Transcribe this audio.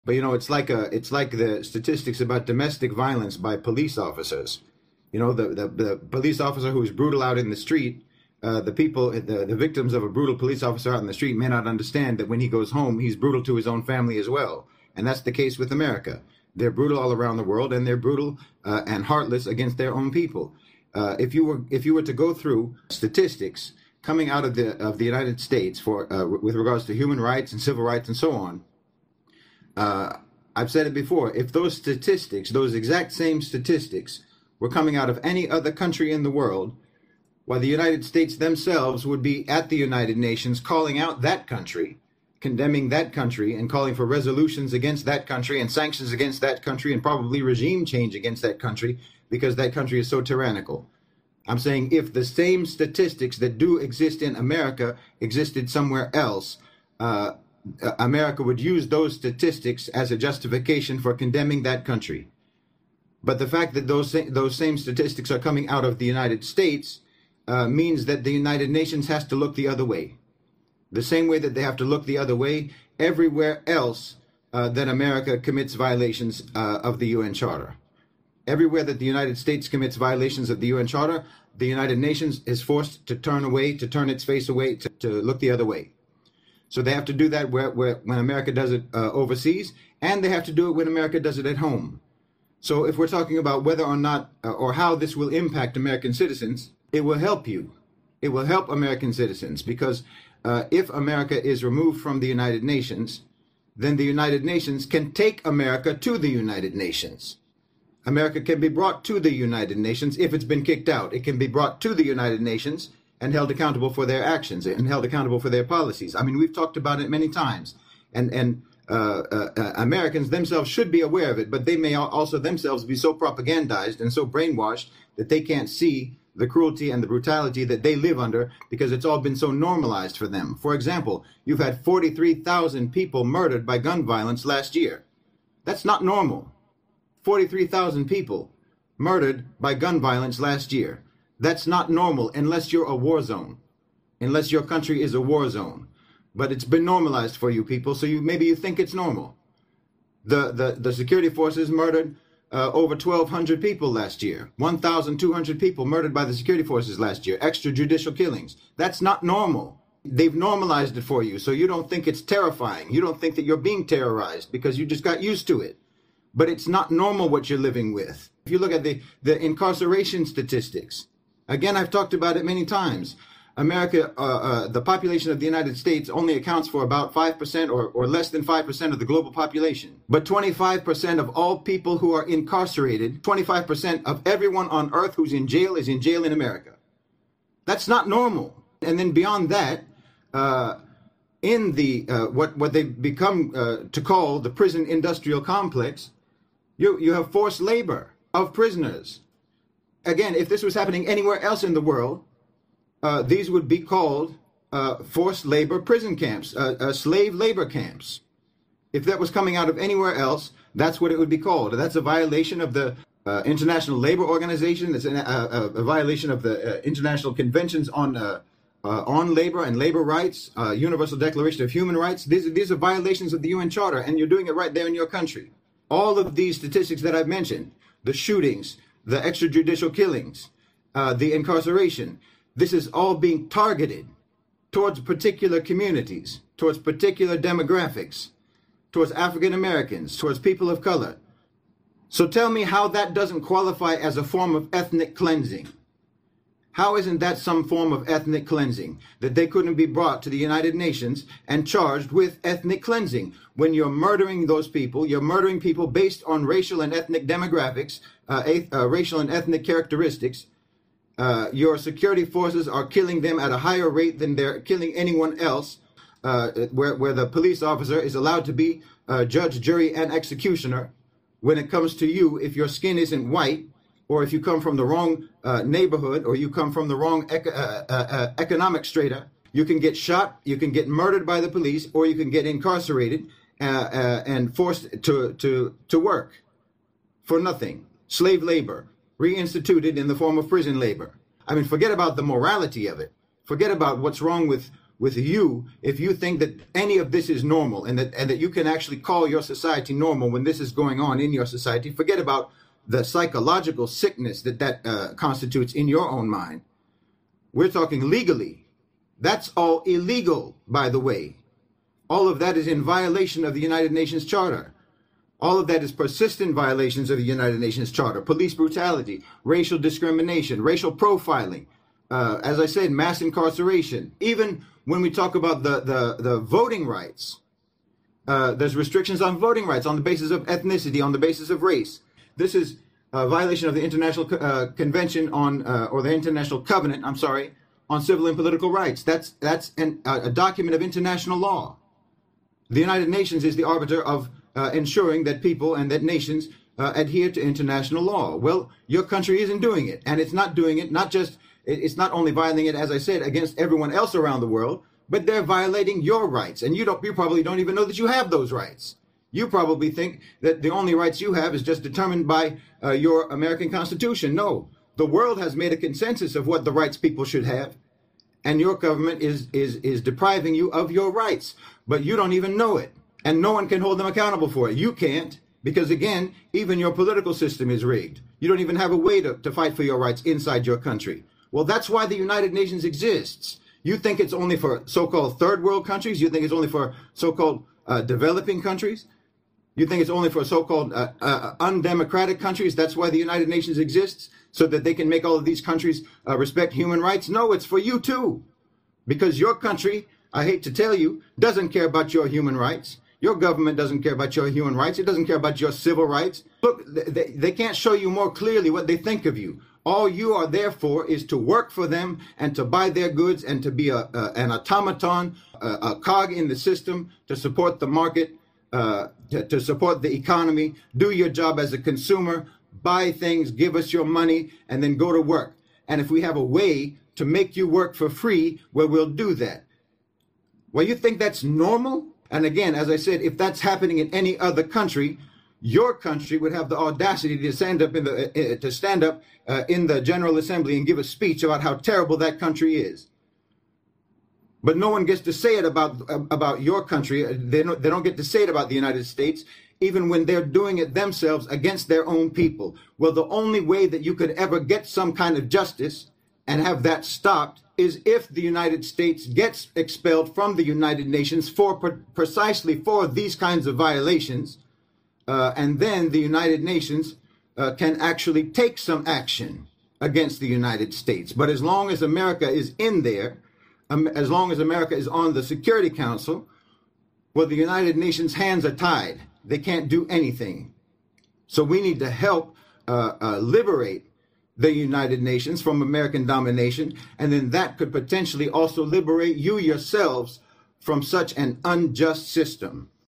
But it's like the statistics about domestic violence by police officers. The police officer who's brutal out in the street, the victims of a brutal police officer out in the street may not understand that when he goes home, he's brutal to his own family as well. And that's the case with America. They're brutal all around the world, and they're brutal and heartless against their own people. If you were to go through statistics coming out of the United States for with regards to human rights and civil rights and so on, I've said it before. If those statistics, those exact same statistics, were coming out of any other country in the world, why the United States themselves would be at the United Nations calling out that country, condemning that country, and calling for resolutions against that country and sanctions against that country and probably regime change against that country because that country is so tyrannical. I'm saying if the same statistics that do exist in America existed somewhere else, America would use those statistics as a justification for condemning that country. But the fact that those same statistics are coming out of the United States means that the United Nations has to look the other way. The same way that they have to look the other way everywhere else that America commits violations of the UN Charter. Everywhere that the United States commits violations of the UN Charter, the United Nations is forced to turn its face away, to look the other way. So they have to do that when America does it overseas, and they have to do it when America does it at home. So if we're talking about whether or not or how this will impact American citizens, it will help you. It will help American citizens because if America is removed from the United Nations, then the United Nations can take America to the United Nations. America can be brought to the United Nations if it's been kicked out. It can be brought to the United Nations and held accountable for their actions and held accountable for their policies. I mean, we've talked about it many times. And Americans themselves should be aware of it, but they may also themselves be so propagandized and so brainwashed that they can't see the cruelty and the brutality that they live under because it's all been so normalized for them. For example, you've had 43,000 people murdered by gun violence last year. That's not normal. 43,000 people murdered by gun violence last year. That's not normal unless you're a war zone, unless your country is a war zone. But it's been normalized for you people, so maybe you think it's normal. The security forces murdered over 1,200 people last year. 1,200 people murdered by the security forces last year. Extrajudicial killings. That's not normal. They've normalized it for you, so you don't think it's terrifying. You don't think that you're being terrorized because you just got used to it. But it's not normal what you're living with. If you look at the incarceration statistics, again, I've talked about it many times. America, the population of the United States only accounts for about 5% or less than 5% of the global population. But 25% of all people who are incarcerated, 25% of everyone on earth who's in jail is in jail in America. That's not normal. And then beyond that, in the what they've become to call the prison industrial complex, you have forced labor of prisoners. Again, if this was happening anywhere else in the world, these would be called forced labor prison camps, slave labor camps. If that was coming out of anywhere else, that's what it would be called. That's a violation of the International Labor Organization. It's a violation of the International Conventions on labor and labor rights, Universal Declaration of Human Rights. These are violations of the UN Charter, and you're doing it right there in your country. All of these statistics that I've mentioned, the shootings, the extrajudicial killings, the incarceration, this is all being targeted towards particular communities, towards particular demographics, towards African Americans, towards people of color. So tell me how that doesn't qualify as a form of ethnic cleansing. How isn't that some form of ethnic cleansing? That they couldn't be brought to the United Nations and charged with ethnic cleansing. When you're murdering those people, you're murdering people based on racial and ethnic demographics, racial and ethnic characteristics. Your security forces are killing them at a higher rate than they're killing anyone else, where the police officer is allowed to be judge, jury, and executioner. When it comes to you, if your skin isn't white, or if you come from the wrong neighborhood, or you come from the wrong economic strata, you can get shot, you can get murdered by the police, or you can get incarcerated and forced to work for nothing. Slave labor, reinstituted in the form of prison labor. I mean, forget about the morality of it. Forget about what's wrong with with you if you think that any of this is normal and that you can actually call your society normal when this is going on in your society. Forget about the psychological sickness that constitutes in your own mind. We're talking legally. That's all illegal, by the way. All of that is in violation of the United Nations Charter. All of that is persistent violations of the United Nations Charter. Police brutality, racial discrimination, racial profiling, as I said, mass incarceration. Even when we talk about the voting rights, there's restrictions on voting rights on the basis of ethnicity, on the basis of race. This is a violation of the International Convention on, or the International Covenant, I'm sorry, on civil and political rights. That's a document of international law. The United Nations is the arbiter of ensuring that people and that nations adhere to international law. Well, your country isn't doing it, and it's not doing it, it's not only violating it, as I said, against everyone else around the world, but they're violating your rights, and you probably don't even know that you have those rights. You probably think that the only rights you have is just determined by your American Constitution. No, the world has made a consensus of what the rights people should have, and your government is depriving you of your rights, but you don't even know it, and no one can hold them accountable for it. You can't, because again, even your political system is rigged. You don't even have a way to fight for your rights inside your country. Well, that's why the United Nations exists. You think it's only for so-called third world countries? You think it's only for so-called developing countries? You think it's only for so-called undemocratic countries? That's why the United Nations exists, so that they can make all of these countries respect human rights? No, it's for you too. Because your country, I hate to tell you, doesn't care about your human rights. Your government doesn't care about your human rights. It doesn't care about your civil rights. Look, they can't show you more clearly what they think of you. All you are there for is to work for them and to buy their goods and to be an automaton, a cog in the system, to support the market, to support the economy, do your job as a consumer, buy things, give us your money, and then go to work. And if we have a way to make you work for free, well, we'll do that. Well, you think that's normal? And again, as I said, if that's happening in any other country, your country would have the audacity to stand up in the General Assembly and give a speech about how terrible that country is. But no one gets to say it about your country. They don't get to say it about the United States, even when they're doing it themselves against their own people. Well, the only way that you could ever get some kind of justice and have that stopped is if the United States gets expelled from the United Nations precisely for these kinds of violations. And then the United Nations can actually take some action against the United States. But as long as America is in there, as long as America is on the Security Council, well, the United Nations' hands are tied. They can't do anything. So we need to help liberate the United Nations from American domination, and then that could potentially also liberate you yourselves from such an unjust system.